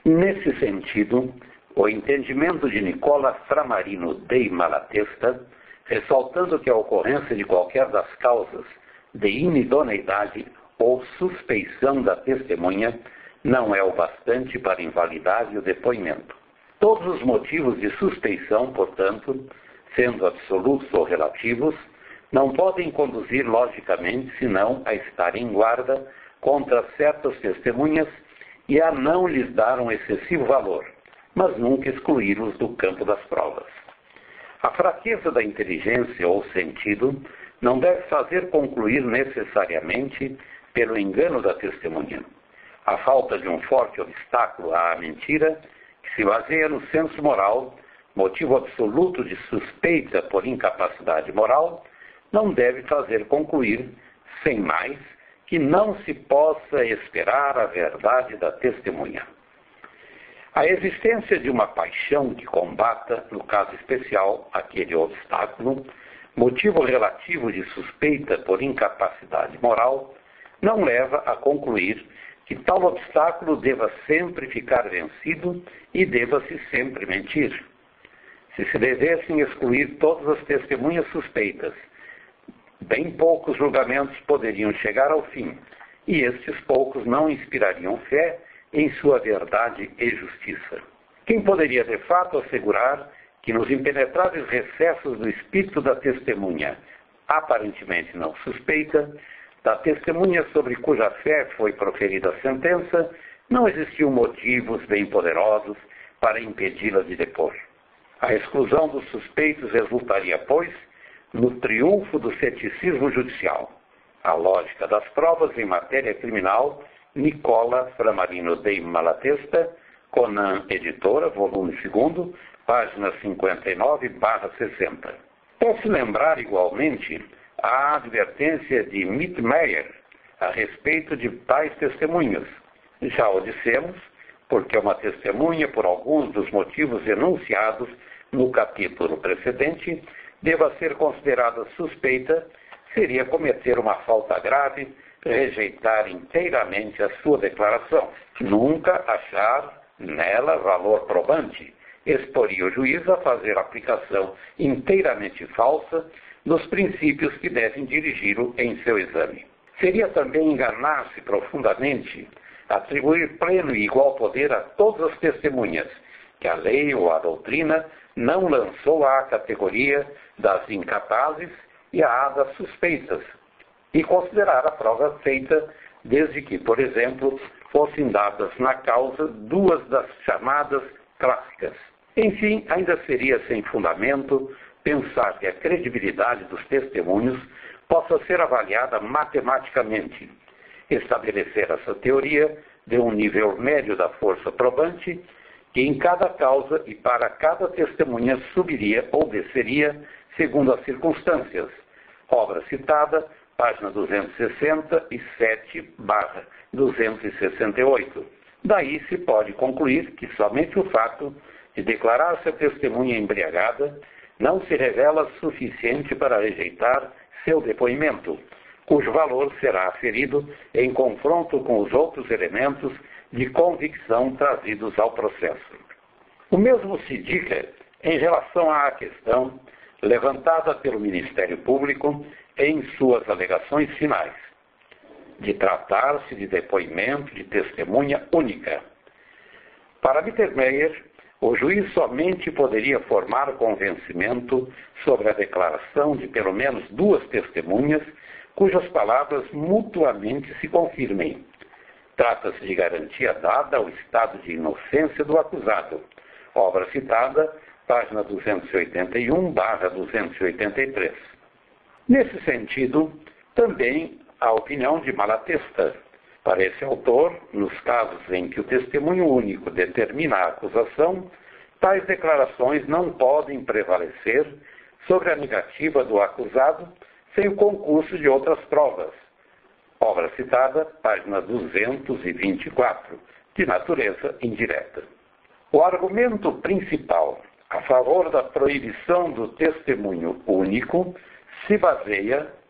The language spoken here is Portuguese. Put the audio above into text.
Nesse sentido, o entendimento de Nicola Framarino dei Malatesta, ressaltando que a ocorrência de qualquer das causas de inidoneidade ou suspeição da testemunha não é o bastante para invalidar o depoimento. Todos os motivos de suspeição, portanto, sendo absolutos ou relativos, não podem conduzir logicamente senão a estar em guarda contra certas testemunhas e a não lhes dar um excessivo valor, mas nunca excluí-los do campo das provas. A fraqueza da inteligência ou sentido não deve fazer concluir necessariamente pelo engano da testemunha. A falta de um forte obstáculo à mentira, que se baseia no senso moral, motivo absoluto de suspeita por incapacidade moral, não deve fazer concluir, sem mais, que não se possa esperar a verdade da testemunha. A existência de uma paixão que combata, no caso especial, aquele obstáculo, motivo relativo de suspeita por incapacidade moral, não leva a concluir que tal obstáculo deva sempre ficar vencido e deva-se sempre mentir. Se se devessem excluir todas as testemunhas suspeitas, bem poucos julgamentos poderiam chegar ao fim, e estes poucos não inspirariam fé em sua verdade e justiça. Quem poderia de fato assegurar que nos impenetráveis recessos do espírito da testemunha, aparentemente não suspeita, da testemunha sobre cuja fé foi proferida a sentença, não existiam motivos bem poderosos para impedi-la de depor. A exclusão dos suspeitos resultaria, pois, no triunfo do ceticismo judicial. A lógica das provas em matéria criminal, Nicola Framarino dei Malatesta, Conan Editora, volume 2, página 59/60. Pode-se lembrar, igualmente, a advertência de Mitmeyer a respeito de tais testemunhas. Já o dissemos, porque uma testemunha, por alguns dos motivos enunciados no capítulo precedente, deva ser considerada suspeita, seria cometer uma falta grave, rejeitar inteiramente a sua declaração, nunca achar nela valor probante, exporia o juiz a fazer aplicação inteiramente falsa dos princípios que devem dirigi-lo em seu exame. Seria também enganar-se profundamente, atribuir pleno e igual poder a todas as testemunhas, que a lei ou a doutrina não lançou à categoria das incapazes e à das suspeitas, e considerar a prova feita desde que, por exemplo, fossem dadas na causa duas das chamadas clássicas. Enfim, ainda seria sem fundamento pensar que a credibilidade dos testemunhos possa ser avaliada matematicamente. Estabelecer essa teoria de um nível médio da força probante, que em cada causa e para cada testemunha subiria ou desceria segundo as circunstâncias. Obra citada, página 267/268. Daí se pode concluir que somente o fato de declarar-se a testemunha embriagada não se revela suficiente para rejeitar seu depoimento, cujo valor será aferido em confronto com os outros elementos de convicção trazidos ao processo. O mesmo se diga em relação à questão levantada pelo Ministério Público em suas alegações finais, de tratar-se de depoimento de testemunha única. Para Mittermeier, o juiz somente poderia formar convencimento sobre a declaração de pelo menos duas testemunhas cujas palavras mutuamente se confirmem. Trata-se de garantia dada ao estado de inocência do acusado. Obra citada, página 281/283. Nesse sentido, também a opinião de Malatesta. Para esse autor, nos casos em que o testemunho único determina a acusação, tais declarações não podem prevalecer sobre a negativa do acusado sem o concurso de outras provas. Obra citada, página 224, de natureza indireta. O argumento principal a favor da proibição do testemunho único se baseia,